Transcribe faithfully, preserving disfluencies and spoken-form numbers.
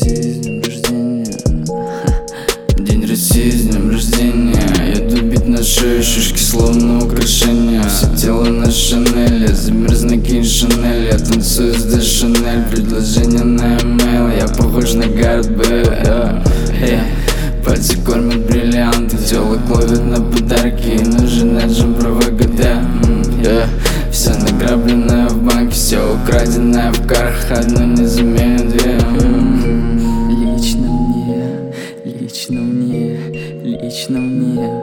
России, с днем рождения. День России, с днем рождения. Еду бить на шею, шишки словно украшения. Все тело на Шанель, я замерзну, кинь Шанель. Я танцую с Де Шанель, предложение на эмейл. Я похож на Гард Бейл, yeah, yeah. Пальцы кормят бриллианты, тёлок ловят на подарки. И нужен отжим про ВГД, mm, yeah. Все награбленное в банке, все украденное в карах. Одно не заменит две, mm. Лично мне, лично мне, лично мне